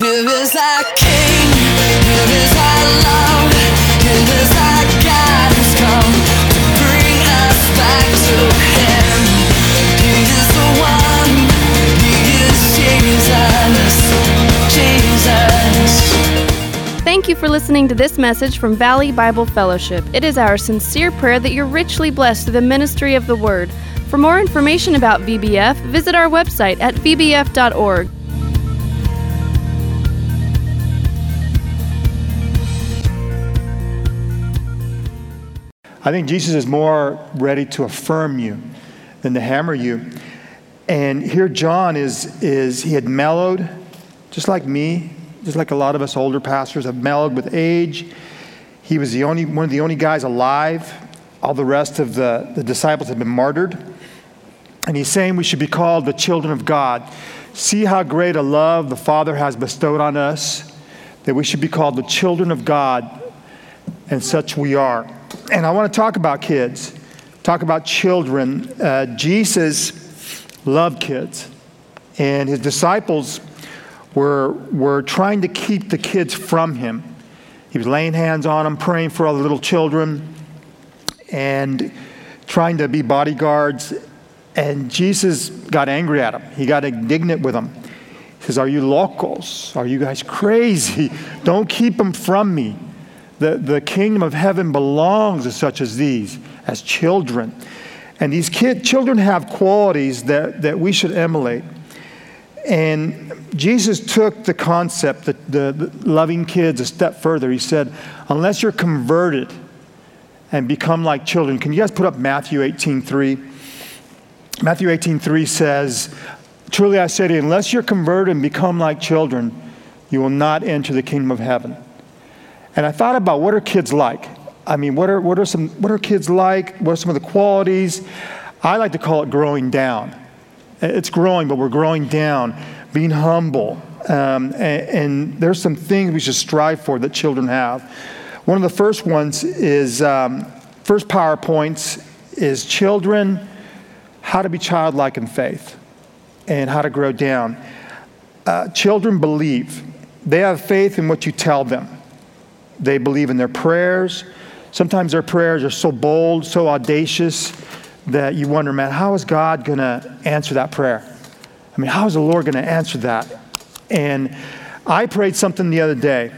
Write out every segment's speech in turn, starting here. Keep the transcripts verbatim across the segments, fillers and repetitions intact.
Give us our King, give us our love, give us our guidance, come to bring us back to Him. He is the one, He is Jesus, Jesus. Thank you for listening to this message from Valley Bible Fellowship. It is our sincere prayer that you're richly blessed through the ministry of the Word. For more information about V B F, visit our website at v b f dot org. I think Jesus is more ready to affirm you than to hammer you. And here John is, is he had mellowed, just like me, just like a lot of us older pastors have mellowed with age. He was the only one of the only guys alive. All the rest of the, the disciples had been martyred. And he's saying we should be called the children of God. See how great a love the Father has bestowed on us, that we should be called the children of God, and such we are. And I want to talk about kids, talk about children. Uh, Jesus loved kids, and his disciples were, were trying to keep the kids from him. He was laying hands on them, praying for all the little children, and trying to be bodyguards. And Jesus got angry at them. He got indignant with them. He says, "Are you locals? Are you guys crazy? Don't keep them from me. The, the kingdom of heaven belongs to such as these, as children." And these kid, children have qualities that, that we should emulate. And Jesus took the concept, the, the, the loving kids, a step further. He said, unless you're converted and become like children. Can you guys put up Matthew eighteen three? Matthew eighteen three says, "Truly I say to you, unless you're converted and become like children, you will not enter the kingdom of heaven." And I thought about, what are kids like? I mean, what are what are some what are kids like? What are some of the qualities? I like to call it growing down. It's growing, but we're growing down, being humble. Um, and, and there's some things we should strive for that children have. One of the first ones is, um, first PowerPoints is children, how to be childlike in faith and how to grow down. Uh, children believe. They have faith in what you tell them. They believe in their prayers. Sometimes their prayers are so bold, so audacious, that you wonder, man, how is God going to answer that prayer? I mean, how is the Lord going to answer that? And I prayed something the other day,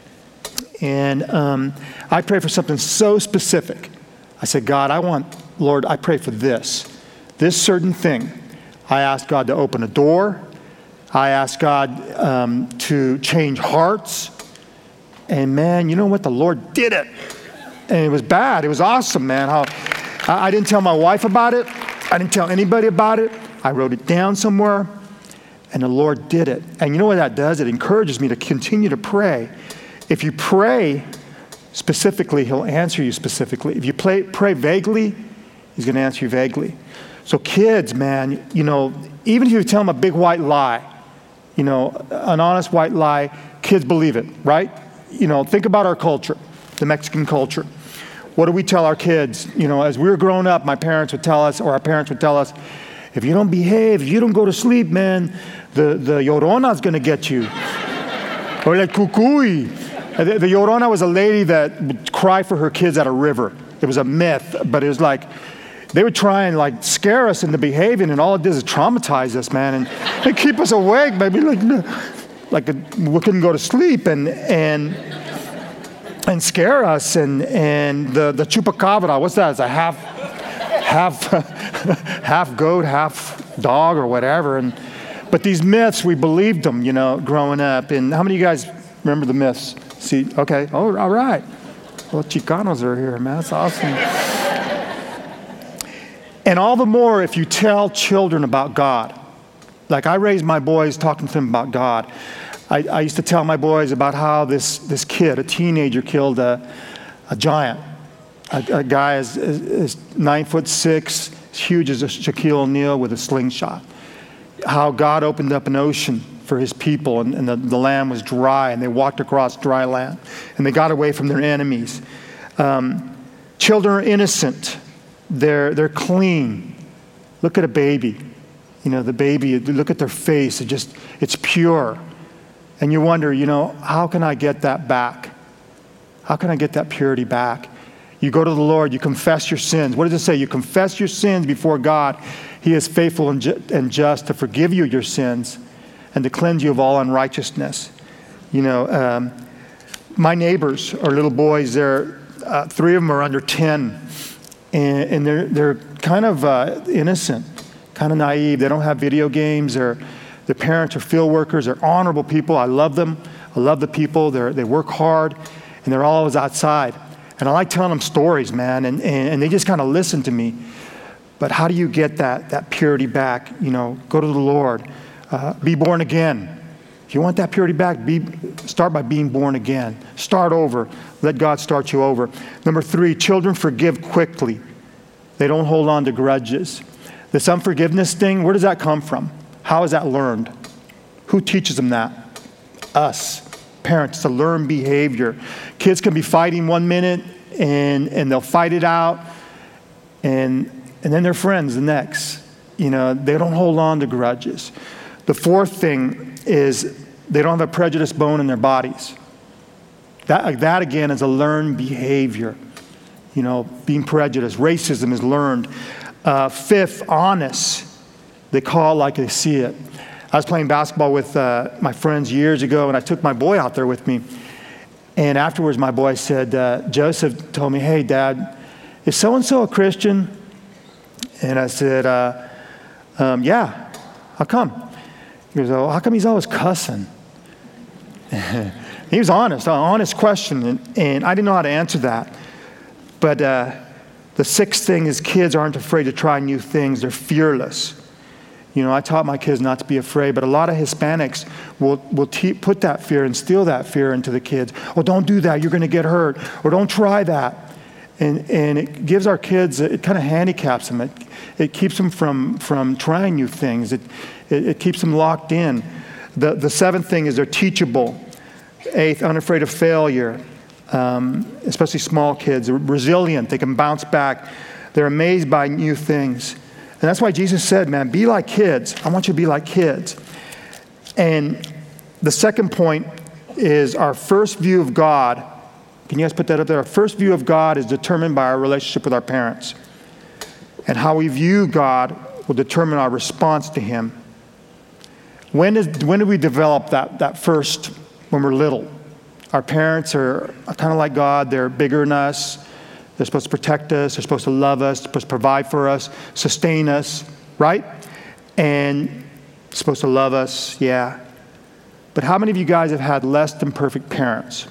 and um, I prayed for something so specific. I said, God, I want, Lord, I pray for this, this certain thing. I asked God to open a door. I asked God um, to change hearts. And man, you know what? The Lord did it. And it was bad. It was awesome, man. How I, I didn't tell my wife about it. I didn't tell anybody about it. I wrote it down somewhere. And the Lord did it. And you know what that does? It encourages me to continue to pray. If you pray specifically, He'll answer you specifically. If you pray, pray vaguely, He's going to answer you vaguely. So kids, man, you know, even if you tell them a big white lie, you know, an honest white lie, kids believe it, right? You know, think about our culture, the Mexican culture. What do we tell our kids? You know, as we were growing up, my parents would tell us, or our parents would tell us, if you don't behave, if you don't go to sleep, man, the, the Llorona's going to get you. Or like cucuy. The, the Llorona was a lady that would cry for her kids at a river. It was a myth, but it was like, they would try and like scare us into behaving, and all it did is traumatize us, man, and they keep us awake, maybe like, like a, we couldn't go to sleep, and and and scare us, and and the the chupacabra, what's that? It's a half half half goat, half dog, or whatever, and but these myths, we believed them, you know, growing up. And how many of you guys remember the myths? See, okay, oh, all right. Well, Chicanos are here, man. That's awesome. And all the more if you tell children about God. Like I raised my boys talking to them about God. I, I used to tell my boys about how this, this kid, a teenager, killed a, a giant. A, a guy is, is, is nine foot six, as huge as a Shaquille O'Neal with a slingshot. How God opened up an ocean for his people, and, and the, the land was dry, and they walked across dry land, and they got away from their enemies. Um, children are innocent. They're, they're clean. Look at a baby. You know, the baby, look at their face. It just, it's pure. And you wonder, you know, how can I get that back? How can I get that purity back? You go to the Lord, you confess your sins. What does it say? You confess your sins before God. He is faithful and, ju- and just to forgive you your sins and to cleanse you of all unrighteousness. You know, um, my neighbors are little boys. They're, uh, three of them are under ten. And, and they're, they're kind of uh, innocent, kind of naive. They don't have video games. They're, their parents are field workers. They're honorable people. I love them. I love the people. They're, they work hard, and they're always outside. And I like telling them stories, man, and, and, and they just kind of listen to me. But how do you get that, that purity back? You know, go to the Lord. Uh, be born again. If you want that purity back, be, start by being born again. Start over. Let God start you over. Number three, children forgive quickly. They don't hold on to grudges. This unforgiveness thing, where does that come from? How is that learned? Who teaches them that? Us. Parents, to learn behavior. Kids can be fighting one minute and, and they'll fight it out and, and then they're friends the next. You know, they don't hold on to grudges. The fourth thing is they don't have a prejudiced bone in their bodies. That, that again is a learned behavior. You know, being prejudiced. Racism is learned. Uh, fifth, honest. They call like they see it. I was playing basketball with uh, my friends years ago, and I took my boy out there with me. And afterwards, my boy said, uh, Joseph told me, hey, Dad, is so-and-so a Christian? And I said, uh, um, yeah, how come? He goes, oh, how come he's always cussing? He was honest, an honest question, and, and I didn't know how to answer that. But uh, the sixth thing is kids aren't afraid to try new things. They're fearless. You know, I taught my kids not to be afraid, but a lot of Hispanics will, will te- put that fear, instill that fear into the kids. Oh, don't do that, you're going to get hurt. Or don't try that. And and it gives our kids, it kind of handicaps them. It, it keeps them from, from trying new things. It, it, it keeps them locked in. The, the seventh thing is they're teachable. Eighth, unafraid of failure, um, especially small kids. They're resilient, they can bounce back. They're amazed by new things. And that's why Jesus said, man, be like kids. I want you to be like kids. And the second point is our first view of God. Can you guys put that up there? Our first view of God is determined by our relationship with our parents. And how we view God will determine our response to Him. When, is, when did we develop that, that first, when we're little? Our parents are kind of like God. They're bigger than us. They're supposed to protect us. They're supposed to love us. They're supposed to provide for us, sustain us, right? And supposed to love us, yeah. But how many of you guys have had less than perfect parents?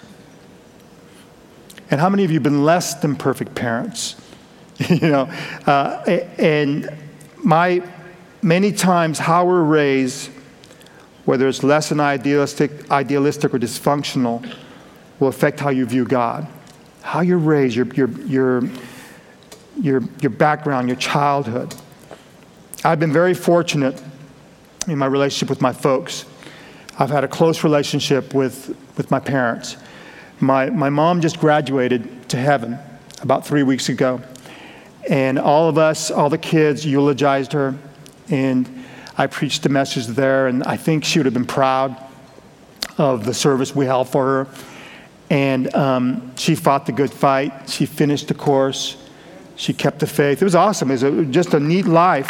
And how many of you have been less than perfect parents? you know, uh, and my many times how we're raised, whether it's less than idealistic, idealistic or dysfunctional, will affect how you view God. How you're raised, your, your, your, your, your background, your childhood. I've been very fortunate in my relationship with my folks. I've had a close relationship with, with my parents. My, my mom just graduated to heaven about three weeks ago. And all of us, all the kids, eulogized her. And I preached the message there. And I think she would have been proud of the service we held for her. And um, she fought the good fight. She finished the course. She kept the faith. It was awesome. It was a, just a neat life.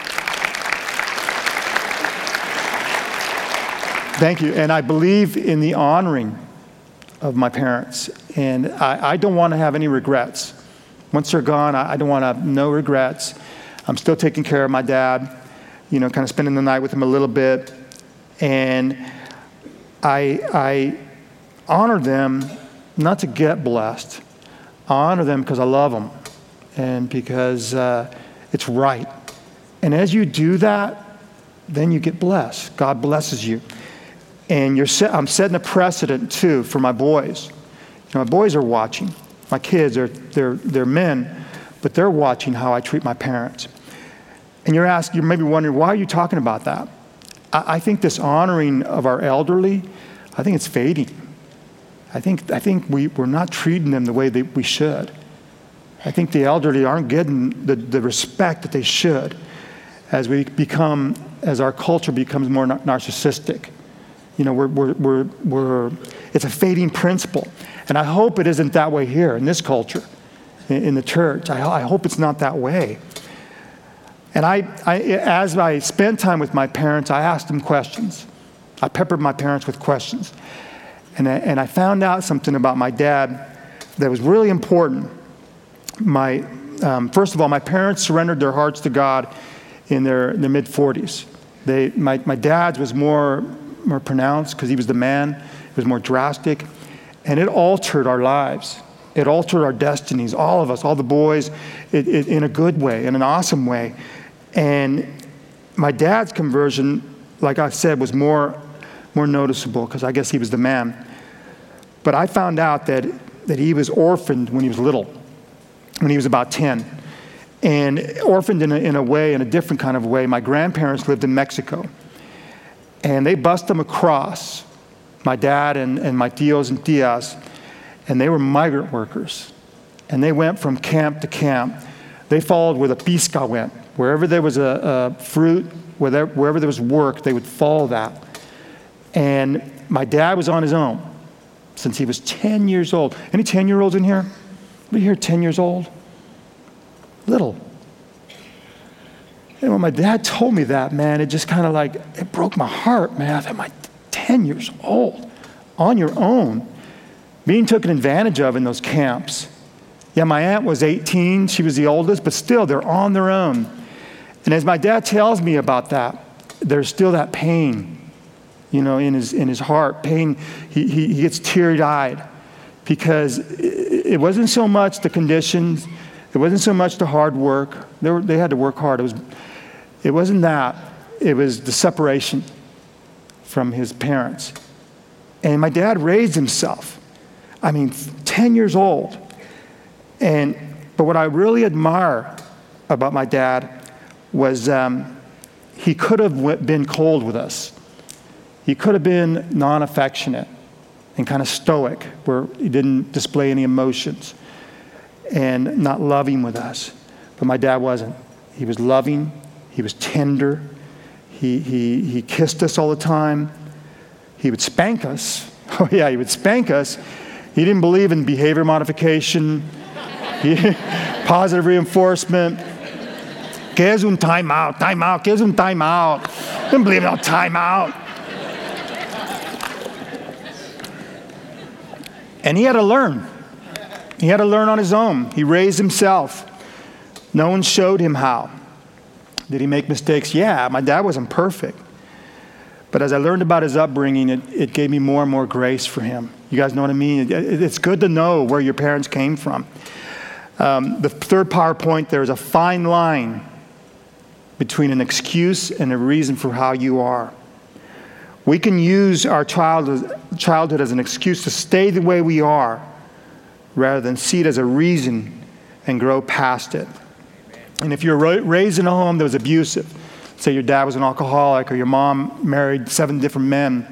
Thank you. And I believe in the honoring of my parents. And I, I don't want to have any regrets. Once they're gone, I, I don't want to have no regrets. I'm still taking care of my dad, you know, kind of spending the night with him a little bit. And I... I honor them not to get blessed. I honor them because I love them and because uh, it's right. And as you do that, then you get blessed. God blesses you. And you're set, I'm setting a precedent too for my boys. You know, my boys are watching. My kids are they're they're men, but they're watching how I treat my parents. And you're asking, you're maybe wondering, why are you talking about that? I, I think this honoring of our elderly, I think it's fading. I think I think we, we're not treating them the way that we should. I think the elderly aren't getting the, the respect that they should as we become, as our culture becomes more narcissistic. You know, we're, we're, we're, we're, it's a fading principle. And I hope it isn't that way here in this culture, in, in the church. I, I hope it's not that way. And I, I, as I spent time with my parents, I asked them questions. I peppered my parents with questions. And I, and I found out something about my dad that was really important. My, um, first of all, my parents surrendered their hearts to God in their, their mid-forties. They, my, my dad's was more, more pronounced because he was the man. It was more drastic. And it altered our lives. It altered our destinies, all of us, all the boys, it, it, in a good way, in an awesome way. And my dad's conversion, like I said, was more, more noticeable because I guess he was the man. But I found out that, that he was orphaned when he was little, when he was about ten. And orphaned in a, in a way, in a different kind of way. My grandparents lived in Mexico. And they bussed him across, my dad and, and my tios and tias, and they were migrant workers. And they went from camp to camp. They followed where the pisca went. Wherever there was a, a fruit, wherever, wherever there was work, they would follow that. And my dad was on his own since he was ten years old. Any ten-year-olds in here? Anybody here ten years old? Little. And when my dad told me that, man, it just kind of like, it broke my heart, man. I thought, my ten years old, on your own, being taken advantage of in those camps. Yeah, my aunt was eighteen. She was the oldest, but still, they're on their own. And as my dad tells me about that, there's still that pain, you know, in his in his heart. Pain, he, he, he gets teary-eyed because it, it wasn't so much the conditions, it wasn't so much the hard work. They were, they had to work hard. It was, it wasn't that. It was the separation from his parents. And my dad raised himself. I mean, ten years old. And but what I really admire about my dad was um, he could have been cold with us. He could have been non-affectionate and kind of stoic, where he didn't display any emotions and not loving with us. But my dad wasn't. He was loving. He was tender. He, he, he kissed us all the time. He would spank us. Oh yeah, he would spank us. He didn't believe in behavior modification, he, positive reinforcement. ¿Qué es un time out? Time out. ¿Qué es un time out? Didn't believe in no time out. And he had to learn. He had to learn on his own. He raised himself. No one showed him how. Did he make mistakes? Yeah, my dad wasn't perfect. But as I learned about his upbringing, it, it gave me more and more grace for him. You guys know what I mean? It, it, it's good to know where your parents came from. Um, the third PowerPoint, there is a fine line between an excuse and a reason for how you are. We can use our child, childhood as an excuse to stay the way we are rather than see it as a reason and grow past it. And if you're raised in a home that was abusive, say your dad was an alcoholic or your mom married seven different men,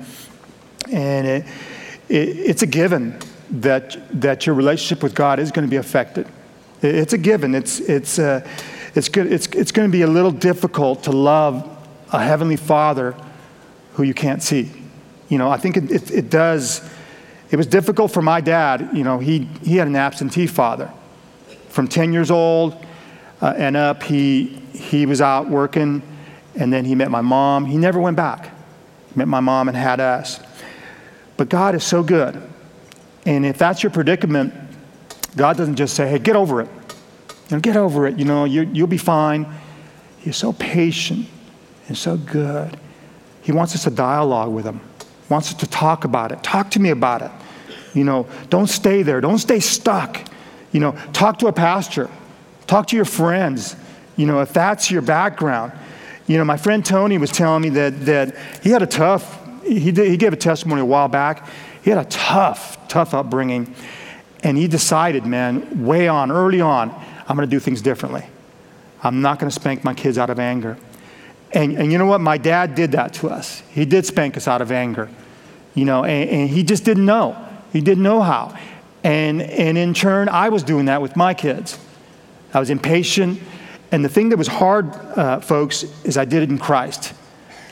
and it, it, it's a given that that your relationship with God is going to be affected. It, it's a given. It's it's uh, it's good. It's it's going to be a little difficult to love a heavenly Father who you can't see. You know, I think it, it, it does. It was difficult for my dad. You know, he he had an absentee father. From ten years old uh, and up, he he was out working. And then he met my mom. He never went back. He met my mom and had us. But God is so good. And if that's your predicament, God doesn't just say, hey, get over it. You know, get over it. You know, you, you'll be fine. He's so patient and so good. He wants us to dialogue with him. He wants us to talk about it. Talk to me about it. You know, don't stay there. Don't stay stuck. You know, talk to a pastor. Talk to your friends. You know, if that's your background. You know, my friend Tony was telling me that that he had a tough, he did, he gave a testimony a while back. He had a tough, tough upbringing. And he decided, man, way on, early on, I'm going to do things differently. I'm not going to spank my kids out of anger. And, and you know what? My dad did that to us. He did spank us out of anger. You know, and, and he just didn't know. He didn't know how. And, and in turn, I was doing that with my kids. I was impatient. And the thing that was hard, uh, folks, is I did it in Christ.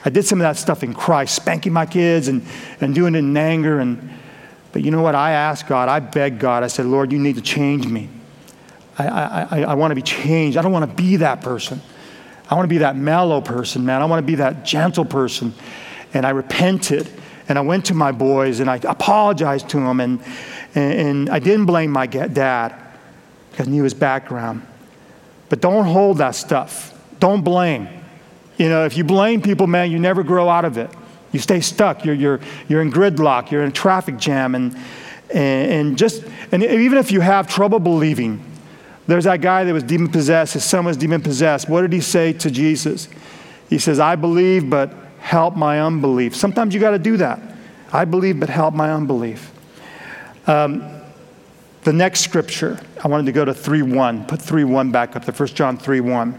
I did some of that stuff in Christ, spanking my kids and, and doing it in anger. And But you know what? I asked God, I begged God, I said, Lord, you need to change me. I, I, I, I want to be changed. I don't want to be that person. I want to be that mellow person, man. I want to be that gentle person. And I repented. And I went to my boys and I apologized to them. And, and, and I didn't blame my dad because I knew his background. But don't hold that stuff. Don't blame. You know, if you blame people, man, you never grow out of it. You stay stuck. You're, you're, you're in gridlock. You're in a traffic jam. And, and, and just, and even if you have trouble believing, there's that guy that was demon-possessed. His son was demon-possessed. What did he say to Jesus? He says, I believe, but help my unbelief. Sometimes you got to do that. I believe, but help my unbelief. Um, the next scripture, I wanted to go to three one. Put three one back up, the First John three one.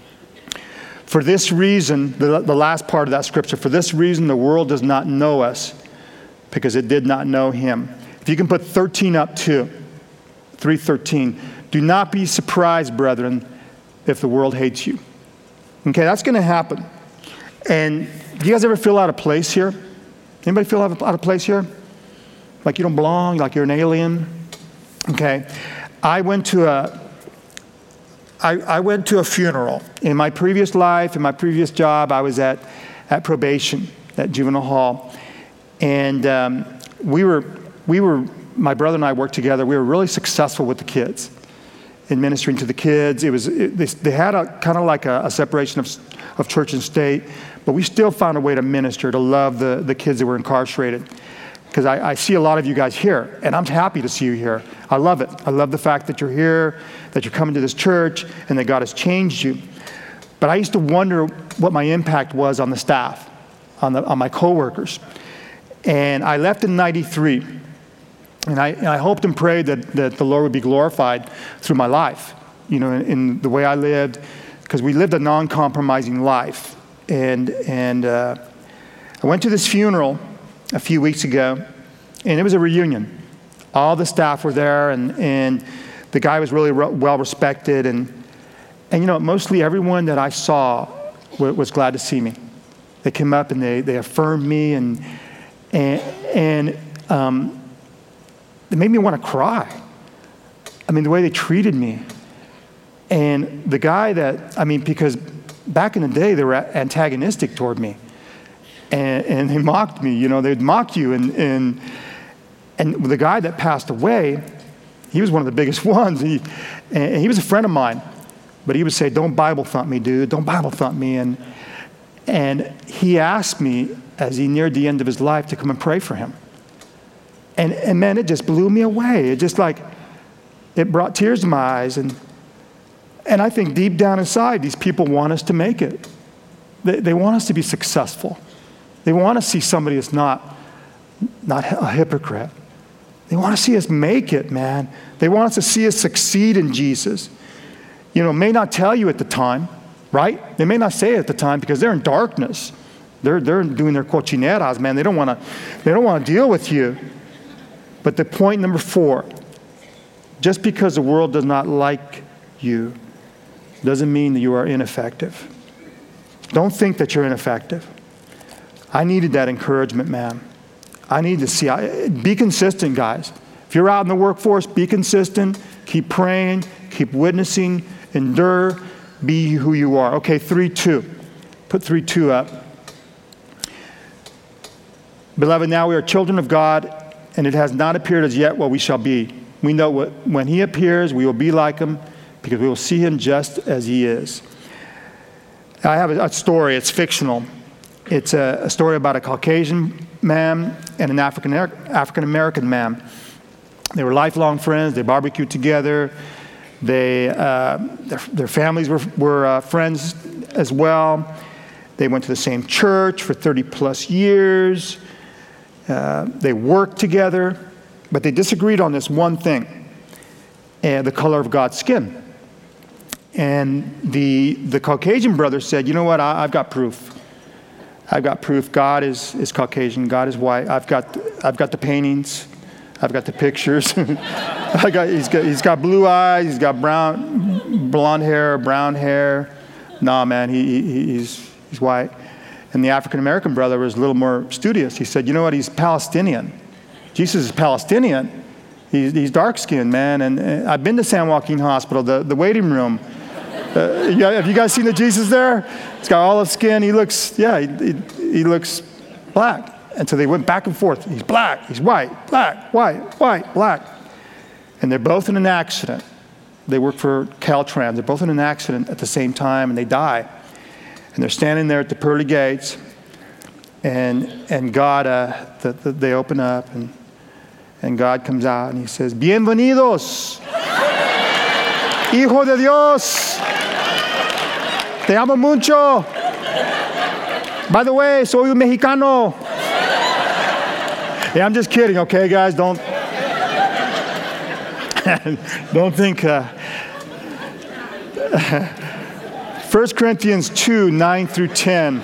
For this reason, the, the last part of that scripture, for this reason the world does not know us because it did not know him. If you can put thirteen up too, three thirteen. Do not be surprised, brethren, if the world hates you. Okay, that's going to happen. And do you guys ever feel out of place here? Anybody feel out of, out of place here? Like you don't belong, like you're an alien? Okay. I went to a, I, I went to a funeral. In my previous life, in my previous job, I was at, at probation, at juvenile hall. And um, we were, we were, my brother and I worked together. We were really successful with the kids. In ministering to the kids. It was it, they, they had a kind of like a, a separation of, of church and state, but we still found a way to minister, to love the, the kids that were incarcerated. Because I, I see a lot of you guys here, and I'm happy to see you here. I love it. I love the fact that you're here, that you're coming to this church, and that God has changed you. But I used to wonder what my impact was on the staff, on, the, on my coworkers. And I left in ninety-three. And I, and I hoped and prayed that, that the Lord would be glorified through my life, you know, in, in the way I lived, because we lived a non-compromising life. And and uh, I went to this funeral a few weeks ago, and it was a reunion. All the staff were there, and, and the guy was really re- well respected. And, and, you know, mostly everyone that I saw w- was glad to see me. They came up and they, they affirmed me, and, and, and um, it made me want to cry. I mean, the way they treated me. And the guy that, I mean, because back in the day, they were antagonistic toward me. And, and they mocked me, you know, they'd mock you. And, and, and the guy that passed away, he was one of the biggest ones. He, and he was a friend of mine. But he would say, don't Bible thump me, dude. Don't Bible thump me. And, and he asked me, as he neared the end of his life, to come and pray for him. And, and man, it just blew me away. It just like, it brought tears to my eyes. And and I think deep down inside, these people want us to make it. They, they want us to be successful. They want to see somebody that's not, not a hypocrite. They want to see us make it, man. They want us to see us succeed in Jesus. You know, may not tell you at the time, right? They may not say it at the time because they're in darkness. They're they're doing their cochineras, man. They don't want to they don't want to deal with you. But the point number four, just because the world does not like you doesn't mean that you are ineffective. Don't think that you're ineffective. I needed that encouragement, man. I need to see, I, be consistent, guys. If you're out in the workforce, be consistent, keep praying, keep witnessing, endure, be who you are. Okay, three two. Put three two up. Beloved, now we are children of God, and it has not appeared as yet what we shall be. We know what, when he appears, we will be like him, because we will see him just as he is. I have a, a story. It's fictional. It's a, a story about a Caucasian man and an African African-American man. They were lifelong friends. They barbecued together. They, uh, their, their families were, were uh, friends as well. They went to the same church for thirty plus years. Uh, they worked together, but they disagreed on this one thing, uh, the color of God's skin. And the the Caucasian brother said, you know what, I, I've got proof. I've got proof. God is, is Caucasian. God is white. I've got I've got the paintings. I've got the pictures. I got he's got he's got blue eyes. He's got brown, blonde hair, brown hair. Nah, man, he, he he's he's white. And the African-American brother was a little more studious. He said, you know what, he's Palestinian. Jesus is Palestinian. He's, he's dark-skinned, man. And, and I've been to San Joaquin Hospital, the, the waiting room. Uh, yeah, have you guys seen the Jesus there? He's got olive skin. He looks, yeah, he, he, he looks black. And so they went back and forth. He's black, he's white, black, white, white, black. And they're both in an accident. They work for Caltrans. They're both in an accident at the same time, and they die. And they're standing there at the pearly gates, and and God, uh, the, the, they open up, and and God comes out, and he says, "Bienvenidos, hijo de Dios. Te amo mucho. By the way, soy un mexicano." Yeah, I'm just kidding, okay, guys? Don't don't think. Uh, First Corinthians two, nine through ten.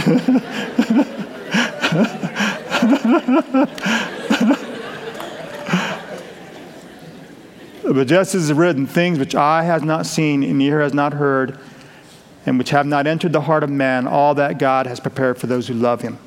But just as is written, things which eye has not seen and ear has not heard, and which have not entered the heart of man, all that God has prepared for those who love him.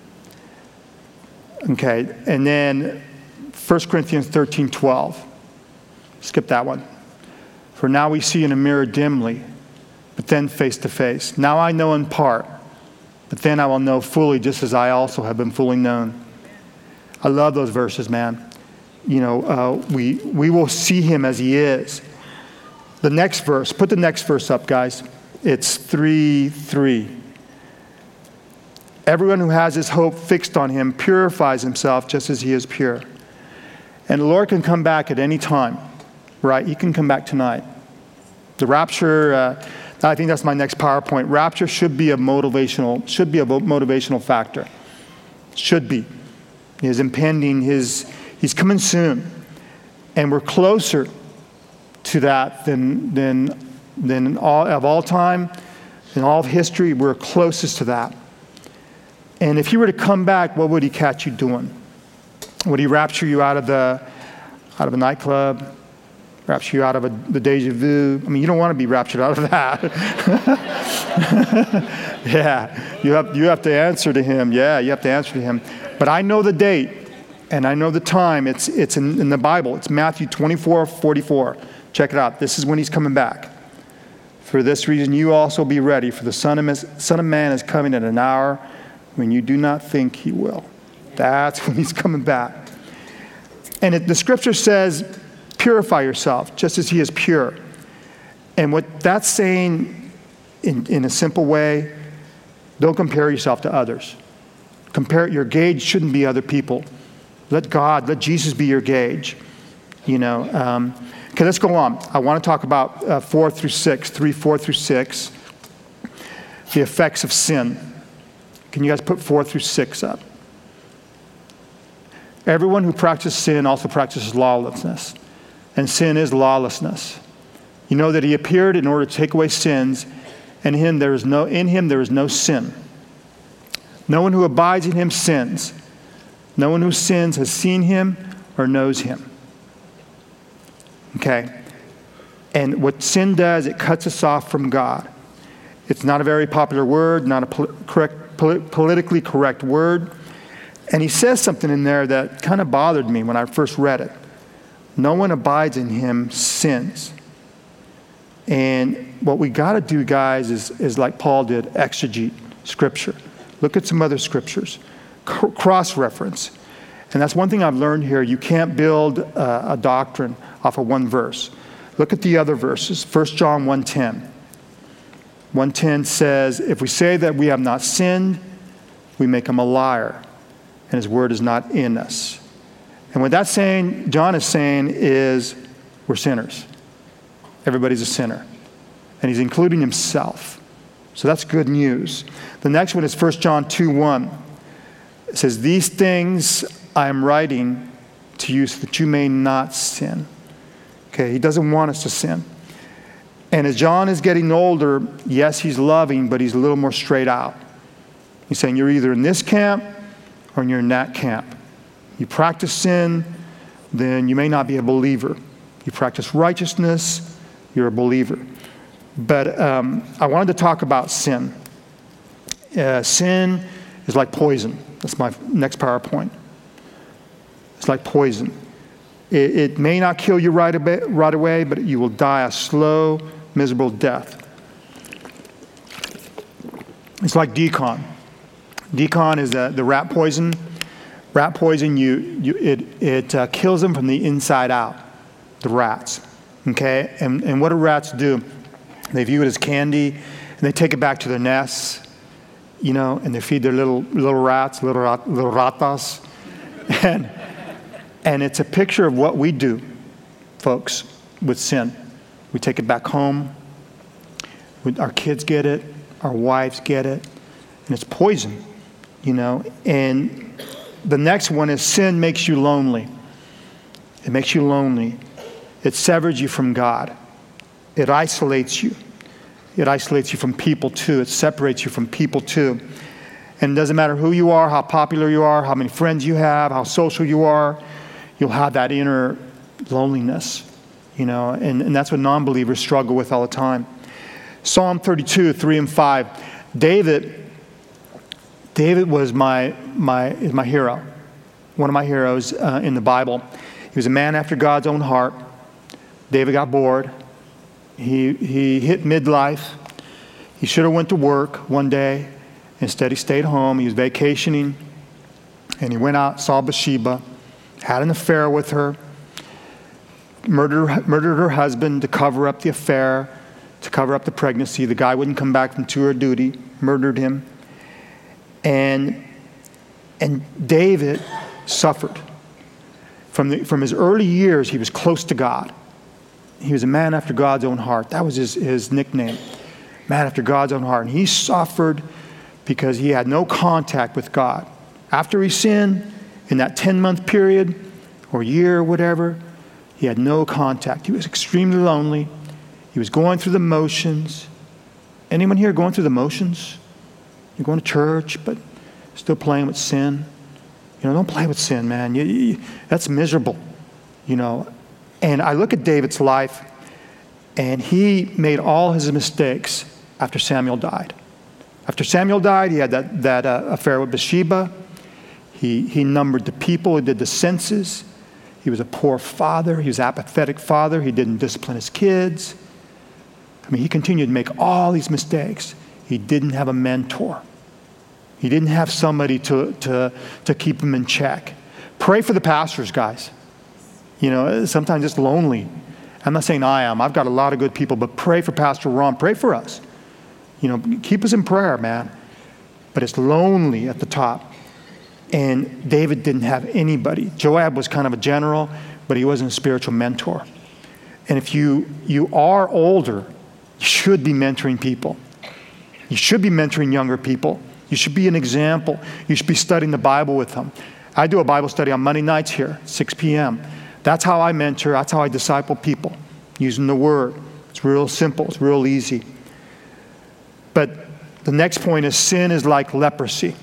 Okay, and then First Corinthians thirteen, twelve. Skip that one. For now we see in a mirror dimly, but then face to face. Now I know in part, but then I will know fully, just as I also have been fully known. I love those verses, man. You know, uh, we we will see him as he is. The next verse, put the next verse up, guys. It's three three. Everyone who has his hope fixed on him purifies himself just as he is pure. And the Lord can come back at any time, right? He can come back tonight. The rapture, uh, I think that's my next PowerPoint. Rapture should be a motivational, should be a motivational factor. Should be. His impending, his, he's coming soon. And we're closer to that than, than, than all, of all time, in all of history, we're closest to that. And if he were to come back, what would he catch you doing? Would he rapture you out of the out of a nightclub? Rapture you out of a, the deja vu? I mean, you don't want to be raptured out of that. Yeah, you have you have to answer to him. Yeah, you have to answer to him. But I know the date, and I know the time. It's it's in, in the Bible. It's Matthew twenty-four, forty-four. Check it out. This is when he's coming back. For this reason, you also be ready, for the Son of, Son of Man is coming at an hour when you do not think he will. That's when he's coming back. And it, the scripture says, purify yourself, just as he is pure. And what that's saying in, in a simple way, don't compare yourself to others. Compare, your gauge shouldn't be other people. Let God, let Jesus be your gauge. You know, um, okay, let's go on. I want to talk about uh, four through six, three, four through six, the effects of sin. Can you guys put four through six up? Everyone who practices sin also practices lawlessness. And sin is lawlessness. You know that he appeared in order to take away sins, and in him there is no, in him there is no sin. No one who abides in him sins. No one who sins has seen him or knows him. Okay? And what sin does, it cuts us off from God. It's not a very popular word, not a pol- correct politically correct word. And he says something in there that kind of bothered me when I first read it. No one abides in him sins. And what we got to do, guys, is, is like Paul did, exegete scripture. Look at some other scriptures. C- cross-reference. And that's one thing I've learned here. You can't build uh, a doctrine off of one verse. Look at the other verses. First John one ten. one ten says, if we say that we have not sinned, we make him a liar, and his word is not in us. And what that's saying, John is saying, is we're sinners. Everybody's a sinner. And he's including himself. So that's good news. The next one is First John two one. It says, these things I am writing to you so that you may not sin. Okay, he doesn't want us to sin. And as John is getting older, yes, he's loving, but he's a little more straight out. He's saying you're either in this camp or you're in that camp. You practice sin, then you may not be a believer. You practice righteousness, you're a believer. But um, I wanted to talk about sin. Uh, sin is like poison. That's my next PowerPoint. It's like poison. It, it may not kill you right, away, right away, but you will die a slow, miserable death. It's like decon. Decon is the, the rat poison. Rat poison, you, you, it, it uh, kills them from the inside out, the rats. Okay? And, and what do rats do? They view it as candy, and they take it back to their nests, you know, and they feed their little little rats, little, rat, little ratas. And, and it's a picture of what we do, folks, with sin. We take it back home. We, our kids get it. Our wives get it. And it's poison, you know. And the next one is sin makes you lonely. It makes you lonely. It severs you from God. It isolates you. It isolates you from people too. It separates you from people too. And it doesn't matter who you are, how popular you are, how many friends you have, how social you are, you'll have that inner loneliness, you know, and, and that's what non-believers struggle with all the time. Psalm thirty-two, three and five. David, David was my, my, is my hero, one of my heroes uh, in the Bible. He was a man after God's own heart. David got bored. He, he hit midlife. He should have went to work one day. Instead, he stayed home. He was vacationing. And he went out, saw Bathsheba, had an affair with her, murdered, murdered her husband to cover up the affair, to cover up the pregnancy. The guy wouldn't come back from tour duty, murdered him. And, and David suffered. From, the, from his early years, he was close to God. He was a man after God's own heart. That was his, his nickname, man after God's own heart. And he suffered because he had no contact with God. After he sinned, in that ten-month period or year or whatever, he had no contact. He was extremely lonely. He was going through the motions. Anyone here going through the motions? You're going to church, but still playing with sin. You know, don't play with sin, man. You, you, that's miserable, you know. And I look at David's life, and he made all his mistakes after Samuel died. After Samuel died, he had that, that uh, affair with Bathsheba. He, he numbered the people. He did the census. He was a poor father. He was an apathetic father. He didn't discipline his kids. I mean, he continued to make all these mistakes. He didn't have a mentor. He didn't have somebody to, to, to keep him in check. Pray for the pastors, guys. You know, sometimes it's lonely. I'm not saying I am. I've got a lot of good people, but pray for Pastor Ron. Pray for us. You know, keep us in prayer, man. But it's lonely at the top. And David didn't have anybody. Joab was kind of a general, but he wasn't a spiritual mentor. And if you, you are older, you should be mentoring people. You should be mentoring younger people. You should be an example. You should be studying the Bible with them. I do a Bible study on Monday nights here, six p.m. That's how I mentor. That's how I disciple people, using the Word. It's real simple. It's real easy. But the next point is sin is like leprosy.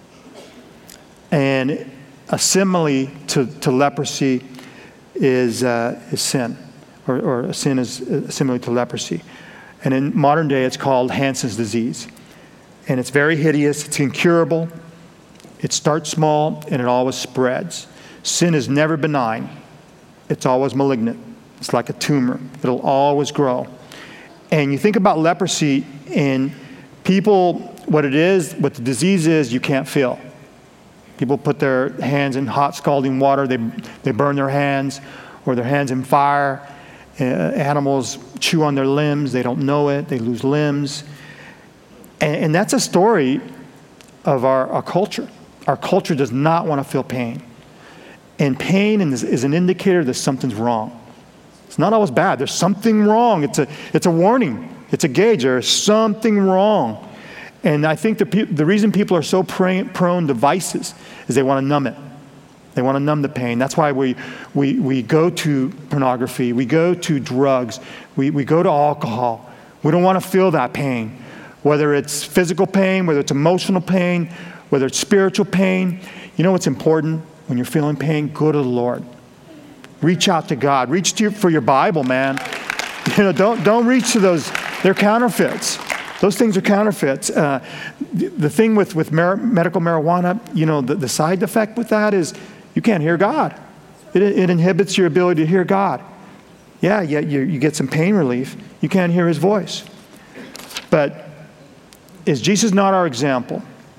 And a simile to, to leprosy is, uh, is sin, or, or sin is similar to leprosy. And in modern day, it's called Hansen's disease. And it's very hideous. It's incurable. It starts small, and it always spreads. Sin is never benign. It's always malignant. It's like a tumor. It'll always grow. And you think about leprosy, and people, what it is, what the disease is, you can't feel. People put their hands in hot scalding water. They, they burn their hands, or their hands in fire. Uh, animals chew on their limbs. They don't know it. They lose limbs. And, and that's a story of our, our culture. Our culture does not want to feel pain. And pain is, is an indicator that something's wrong. It's not always bad. There's something wrong. It's a, it's a warning. It's a gauge. There's something wrong. And I think the, pe- the reason people are so prone, prone to vices is they want to numb it. They want to numb the pain. That's why we, we, we go to pornography. We go to drugs. We, we go to alcohol. We don't want to feel that pain. Whether it's physical pain, whether it's emotional pain, whether it's spiritual pain. You know what's important? When you're feeling pain, go to the Lord. Reach out to God. Reach to your, for your Bible, man. You know, don't don't reach to those. They're counterfeits. Those things are counterfeits. Uh, the, the thing with, with mar- medical marijuana, you know, the, the side effect with that is you can't hear God. It, it inhibits your ability to hear God. Yeah, yeah, you, you get some pain relief. You can't hear his voice. But is Jesus not our example?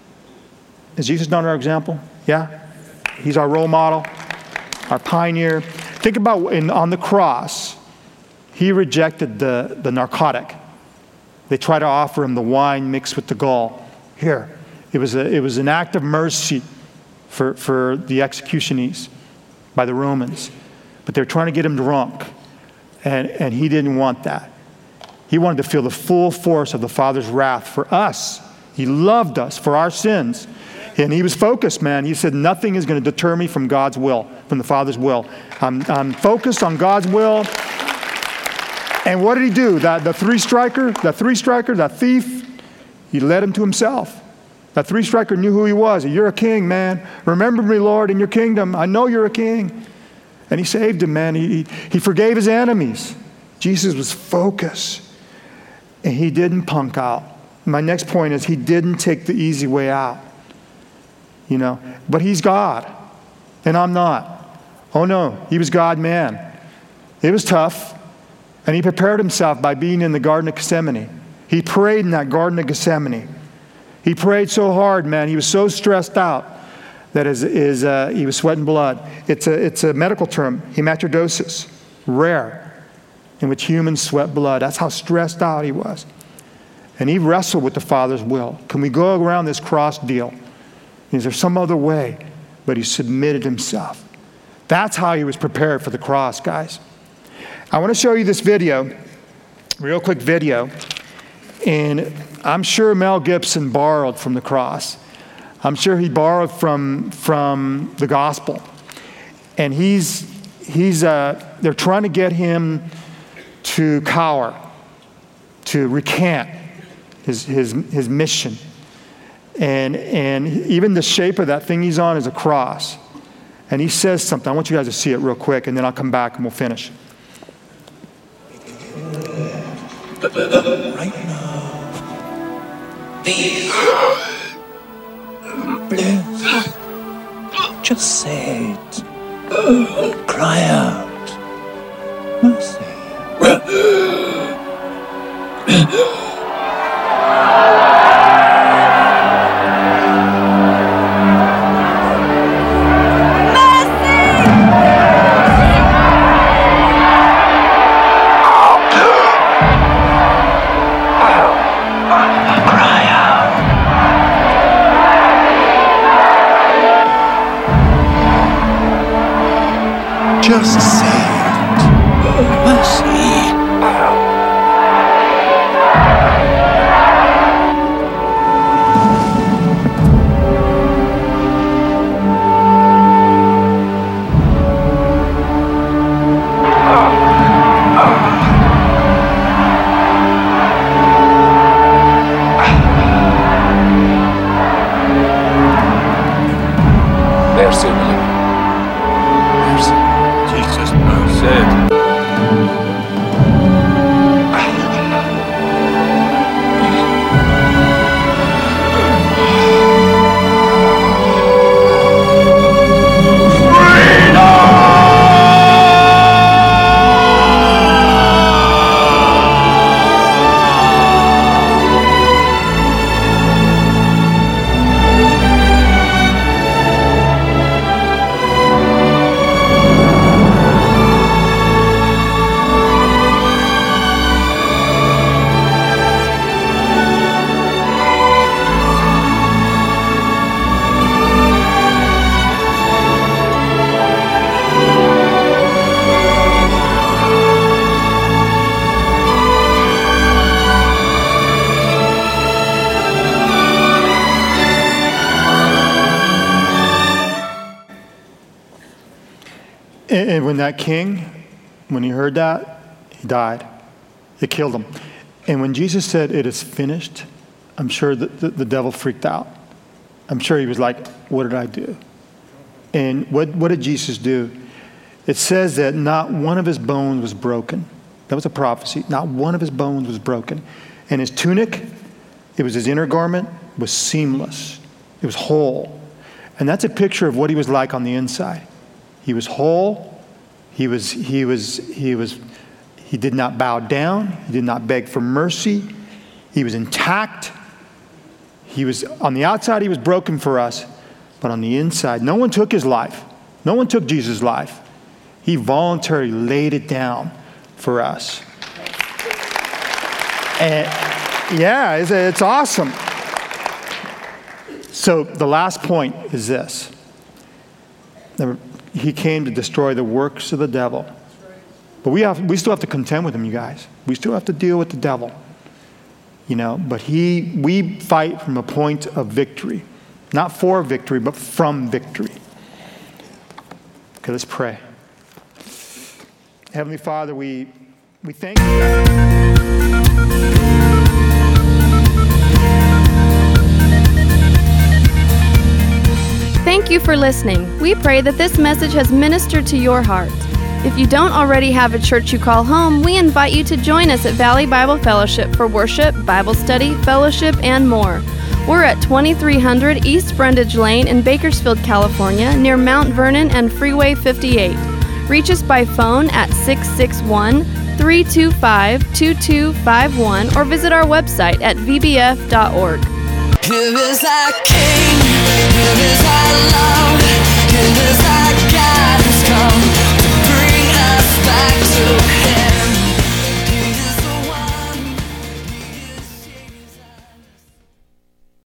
Is Jesus not our example? Yeah? He's our role model, our pioneer. Think about in, on the cross, he rejected the, the narcotic. They tried to offer him the wine mixed with the gall. Here, it was, a, it was an act of mercy for, for the executionees by the Romans. But they were trying to get him drunk, and, and he didn't want that. He wanted to feel the full force of the Father's wrath for us. He loved us for our sins. And he was focused, man. He said, nothing is going to deter me from God's will, from the Father's will. I'm, I'm focused on God's will. And what did he do? That the three striker, that three striker, that thief, he led him to himself. That three striker knew who he was. You're a king, man. Remember me, Lord, in your kingdom. I know you're a king. And he saved him, man. He, he, he forgave his enemies. Jesus was focused. And he didn't punk out. My next point is he didn't take the easy way out. You know, but he's God, and I'm not. Oh no, he was God-man. It was tough, and he prepared himself by being in the Garden of Gethsemane. He prayed in that Garden of Gethsemane. He prayed so hard, man. He was so stressed out that his, his, uh, he was sweating blood. It's a, it's a medical term, hematodosis, rare, in which humans sweat blood. That's how stressed out he was. And he wrestled with the Father's will. Can we go around this cross deal? Is there some other way? But he submitted himself. That's how he was prepared for the cross, guys. I want to show you this video, real quick video. And I'm sure Mel Gibson borrowed from the cross. I'm sure he borrowed from, from the gospel. And he's, he's uh, they're trying to get him to cower, to recant his, his, his mission. And, and even the shape of that thing he's on is a cross. And he says something. I want you guys to see it real quick, and then I'll come back and we'll finish. Right now. Please. Please. Just say it. Cry out. Mercy. Just say it. Mercy. Mercy, William. Mercy. Jesus, mercy. And, and when that king, when he heard that, he died. It killed him. And when Jesus said, "It is finished," I'm sure that the, the devil freaked out. I'm sure he was like, what did I do? And what, what did Jesus do? It says that not one of his bones was broken. That was a prophecy. Not one of his bones was broken. And his tunic It was his inner garment was seamless. It was whole. And that's a picture of what he was like on the inside. He was whole. He was, he was, he was, he did not bow down. He did not beg for mercy. He was intact. He was, on the outside, he was broken for us. But on the inside, no one took his life. No one took Jesus' life. He voluntarily laid it down for us. And yeah, it's, it's awesome. So the last point is this. He came to destroy the works of the devil. But we have, we still have to contend with him, you guys. We still have to deal with the devil. You know, but he, we fight from a point of victory. Not for victory, but from victory. Okay, let's pray. Heavenly Father, we, we thank you. Thank you for listening. We pray that this message has ministered to your heart. If you don't already have a church you call home, we invite you to join us at Valley Bible Fellowship for worship, Bible study, fellowship, and more. We're at twenty-three hundred East Brundage Lane in Bakersfield, California, near Mount Vernon and Freeway fifty-eight. Reach us by phone at six six one, three two five, two two five one or visit our website at v b f dot org. Here is our King, here is our love, here is